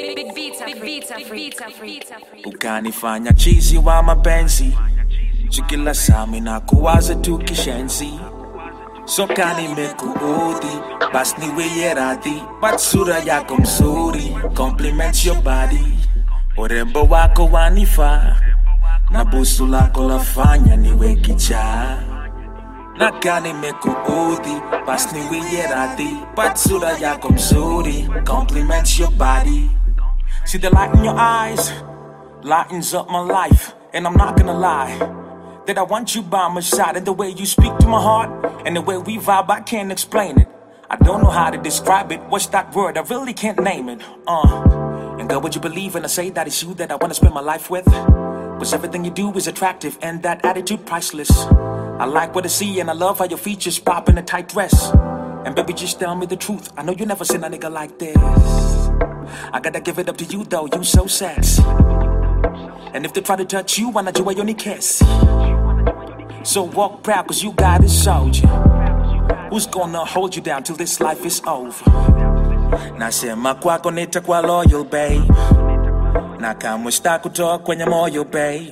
Ukanifanya chizi wa mapenzi, kila saa mina kuwaza tu kishenzi. So kani nimekuudhi, basi niwe radhi, but sura yako mzuri compliments your body. Urembo wako wanifaa, na busu lako lafanya niwe kichaa. Na kani nimekuudhi, basi niwe radhi, but sura yako mzuri compliments your body. See the light in your eyes lightens up my life, and I'm not gonna lie that I want you by my side. And the way you speak to my heart, and the way we vibe, I can't explain it. I don't know how to describe it. What's that word? I really can't name it. And girl, would you believe when I say that it's you that I wanna spend my life with? Cause everything you do is attractive, and that attitude priceless. I like what I see, and I love how your features pop in a tight dress. And baby, just tell me the truth, I know you never seen a nigga like this. I gotta give it up to you though, you so sexy. And if they try to touch you, why not you only kiss? So walk proud, cause you got a soldier who's gonna hold you down till this life is over. Nasema kwako nitakuwa loyal, babe, na kama sitakutoa kwenye moyo, babe.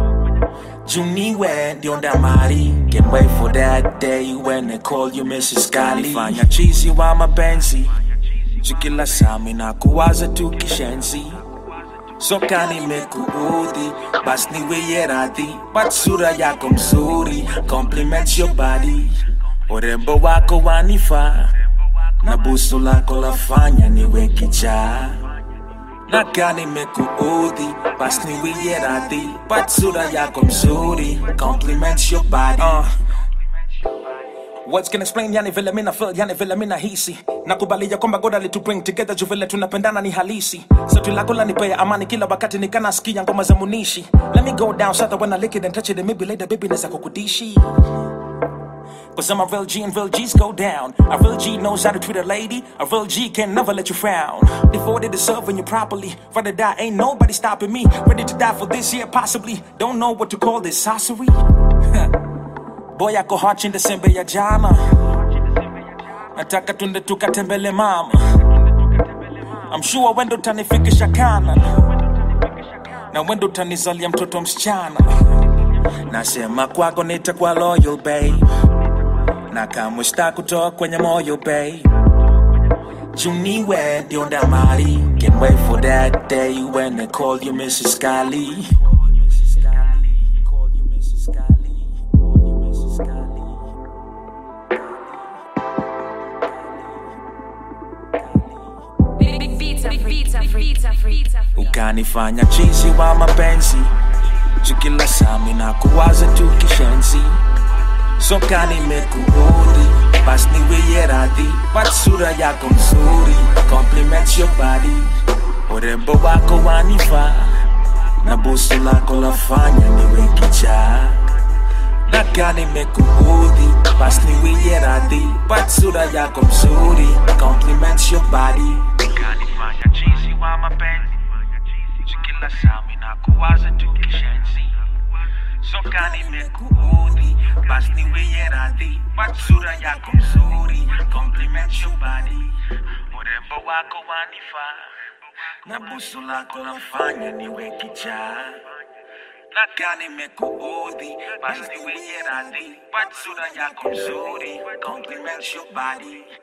Juniwe ndio ndamari, can't wait for that day when they call you Mrs. Kali. Fanya chizi wa mapenzi, kila saa mina kuwaza tu kishenzi. So kani nimekuudhi, basi niwe radhi, but sura yako mzuri compliments your body. Urembo wako wanifaa, na busu lako lafanya niwe kichaa. Na kani nimekuudhi, basi niwe radhi, but sura yako mzuri compliments your body. Words can explain yani vile mina feel, yani vile mina hisi. Nakubali ya kwamba God alitu bring together juu vile tunapendana ni halisi. Sauti lako lanipea amani kila wakati nikanasikia ngoma za Munishi. Let me go down south when I lick it and touch it, and maybe later baby neza kukudishi. Cause I'm a real G and real G's go down. A real G knows how to treat a lady. A real G can never let you frown. Devoted to serving you properly. Rather die, ain't nobody stopping me. Ready to die for this year possibly. Don't know what to call this sorcery. Boy ako hot in December ya jana. Nataka tunde tukatembele mama. I'm sure wendo tanifikisha kana, na wendo tanizalia mtoto msichana. Nasema kwako nitakuwa loyal, babe, na kama sitakutoa kwenye moyo, babe. Juniwe ndio ndamari, can't wait for that day when they call you Mrs. Kali. Ukanifanya chizi wa mapenzi, kila saa mina kuwaza tu kishenzi. So kani nimekuudhi, basi niwe radhi, but sura yako mzuri compliments your body. Urembo wako wanifaa, na busu lako lafanya niwe kichaa. Na kani nimekuudhi, basi niwe radhi, but sura yako mzuri compliments your body. Ukanifanya chizi wa mapenzi, kila saa mina kuwaza tu kishenzi. So kani nimekuudhi, basi niwe radhi, but sura yako mzuri compliments your body. Urembo wako wanifaa, na busu lako lafanya niwe kichaa. Na kani nimekuudhi, basi niwe radhi, but sura yako mzuri compliments your body.